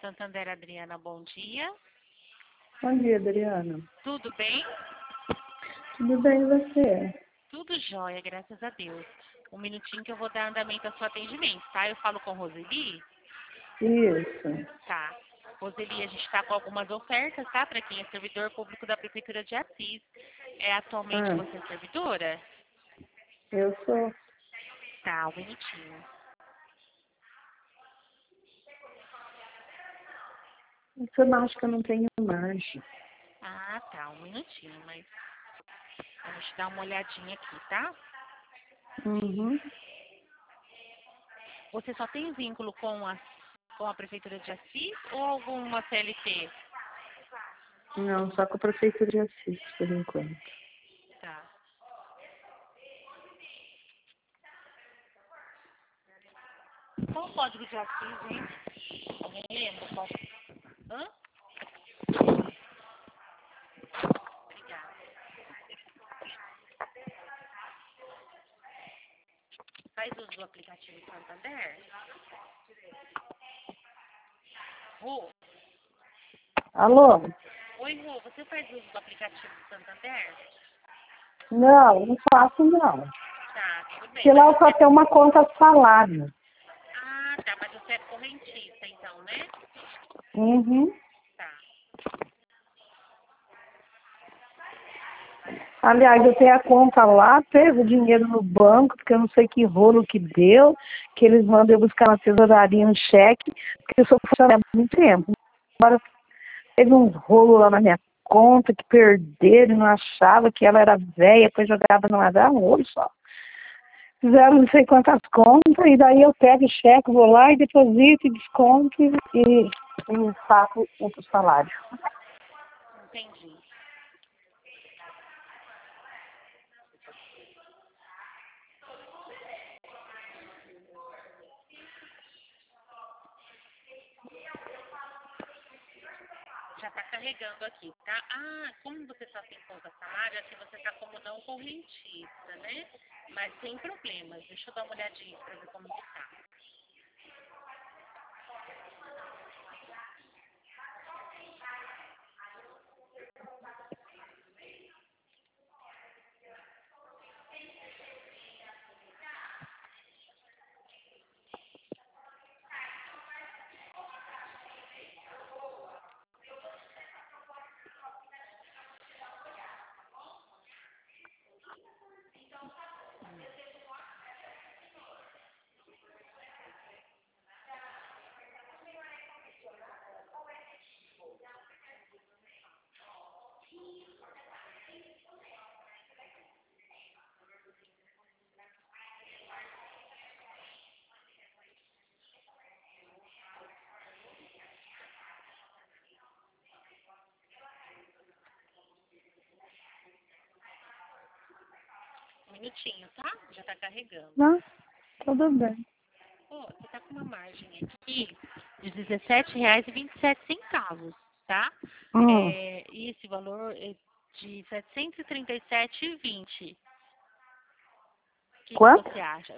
Santander, Adriana, bom dia. Bom dia, Adriana. Tudo bem? Tudo bem, e você? Tudo jóia, graças a Deus. Um minutinho que eu vou dar andamento ao seu atendimento, tá? Eu falo com Roseli? Isso. Tá. Roseli, a gente está com algumas ofertas, tá? Para quem é servidor público da Prefeitura de Assis. Atualmente você é servidora? Eu sou. Tá, um minutinho. Informática não tenho margem. Ah, tá, um minutinho, mas a gente dá uma olhadinha aqui, tá? Uhum. Você só tem vínculo com a Prefeitura de Assis ou alguma CLT? Não, só com a Prefeitura de Assis, por enquanto. Tá. Qual o código de Assis, hein? Alguém lembra o código? Hã? Obrigada. Faz uso do aplicativo Santander? Rô? Alô? Oi, Rô, você faz uso do aplicativo Santander? Não faço não. Tá, tudo bem. Porque lá eu só tenho uma conta salário. Ah, tá, mas você é correntista, então, né? Uhum. Tá. Aliás, eu tenho a conta lá, pego o dinheiro no banco, porque eu não sei que rolo que deu, que eles mandam eu buscar na tesouraria um cheque, porque eu sou funcionária há muito tempo. Agora teve um rolo lá na minha conta que perderam, não achava que ela era velha, depois jogava no azar, um rolo só. Fizeram não sei quantas contas, e daí eu pego o cheque, vou lá e deposito, e desconto e faço outro salário. Entendi. Já tá carregando aqui, tá? Ah, como você só tem conta salário, aqui você tá como não correntista, né? Mas sem problemas. Deixa eu dar uma olhadinha pra ver como que tá. Um minutinho, tá? Já tá carregando. Não, tudo bem. Ó, você tá com uma margem aqui de R$17,27, tá? E esse valor é de 737,20. O que Quanto? você acha?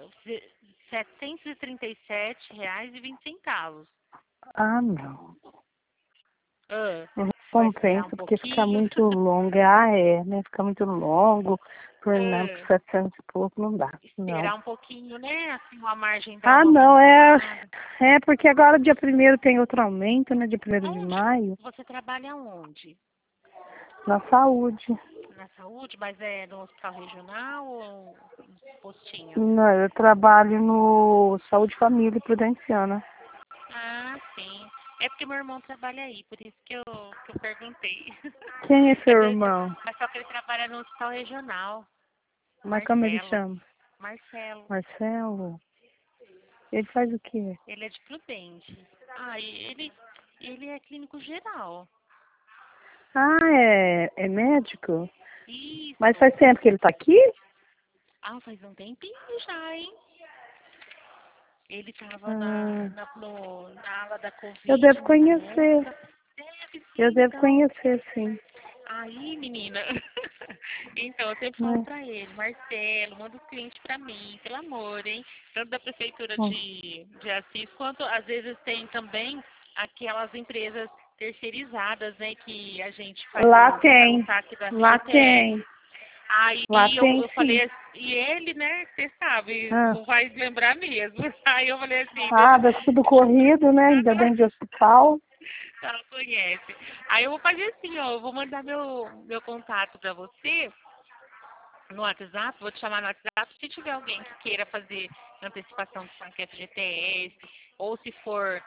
R$737,20. Ah, não. Não Vai esperar um compensa, porque fica pouquinho? muito longo. Né? Fica muito longo. Por não, por 700 e pouco não dá. Não. Esperar um pouquinho, né? Assim, a margem dá Ah, uma não, aumentada. é porque agora dia 1º tem outro aumento, né? Dia 1º de Onde? maio, Você trabalha onde? na saúde. Na saúde, mas é no hospital regional ou no postinho? Não, eu trabalho no Saúde Família e Prudenciana. Ah, sim. É porque meu irmão trabalha aí, por isso que eu perguntei. Quem é Mas, seu irmão? mas só que ele trabalha no hospital regional. Mas como ele Marcelo. chama? Marcelo. Marcelo? Ele faz o quê? Ele é de Prudente. Ah, e ele é clínico geral. Ah, é médico? Mas Isso. faz tempo que ele tá aqui? Ah, faz um tempinho já, hein? Ele estava Ah, na ala da eu Covid devo nessa conhecer. época. Deve Eu sim, devo então. conhecer, sim. Aí, menina, então eu sempre falo Né? pra ele, Marcelo, manda os clientes pra mim, pelo amor, hein? Tanto da prefeitura Hum. de Assis, quanto às vezes tem também aquelas empresas terceirizadas, né, que a gente faz Lá tem. o saque da Lá tem. Aí Lá tem eu sim. falei assim, e ele, né, você sabe, Ah, não vai lembrar mesmo. Aí eu falei assim, dá tudo corrido, né? Ainda dentro de hospital. ela conhece. Aí eu vou fazer assim, ó, eu vou mandar meu contato pra você no WhatsApp, vou te chamar no WhatsApp, se tiver alguém que queira fazer antecipação de saque FGTS, ou se for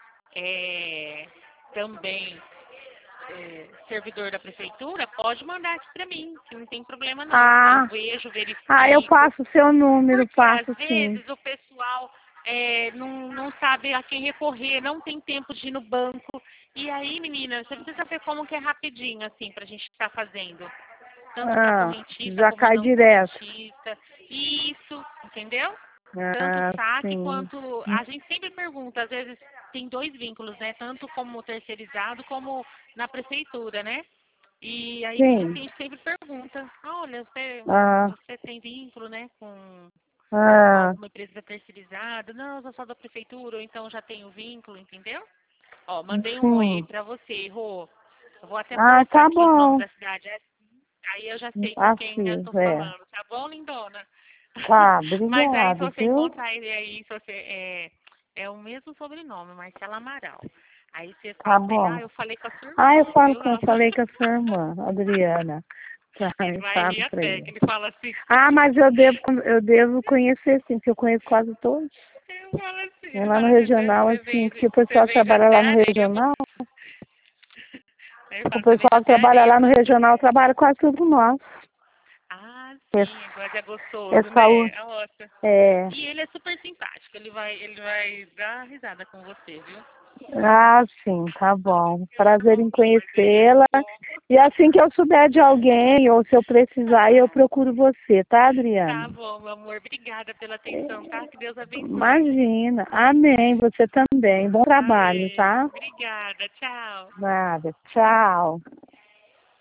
também servidor da prefeitura, pode mandar aqui pra mim, que não tem problema não. Eu vejo, Eu verifico, passo o seu número, porque às passo sim. vezes o pessoal não sabe a quem recorrer, não tem tempo de ir no banco. E aí, menina, você precisa ver como que é rapidinho, assim, pra gente estar fazendo. Tanto para correntista Já como cai não direto. correntista. Isso, entendeu? Tanto o saque Sim. quanto. A gente sempre pergunta, às vezes tem dois vínculos, né? Tanto como terceirizado como na prefeitura, né? E aí tem Sim. gente que sempre pergunta, olha, Ah, você tem vínculo, né, com ah, alguma empresa terceirizada? Não, eu sou só da prefeitura, ou então já tenho vínculo, entendeu? Ó, mandei um oi sim. pra você, Rô. Eu vou até colocar Tá aqui os nomes bom. da cidade. Aí eu já sei com quem eu Assim, estou falando, tá bom, lindona? Tá, Mas aí se obrigado, você viu? encontrar ele aí, se você é o mesmo sobrenome, Marcela Amaral. Aí você Tá fala pra ele, bom. eu falei com a sua Eu irmã, viu? falei com a sua irmã, Adriana. Tá, Ele eu vai falo rir pra até, ele. que ele fala assim. Mas eu devo conhecer sim, porque eu conheço quase todos. Ele Lá no fala assim, regional, assim, porque o você pessoal que vende trabalha até lá no areia no. regional, Aí ele o fala, você vende pessoal que até trabalha areia lá no no regional Rio. trabalha quase tudo nós. Ah, Esse, sim, agora é gostoso, essa, né? Nossa. é, E ele é super simpático, ele vai dar risada com você, viu? sim, tá bom. Prazer Então, em mas ele é conhecê-la. bom. E assim que eu souber de alguém, ou se eu precisar, eu Ah, procuro você, tá, tá Adriana? bom, meu amor. Obrigada pela atenção, tá? Que Deus abençoe. Imagina. Amém. Você também. Bom trabalho, Amém. tá? Obrigada. Tchau. Nada. Tchau.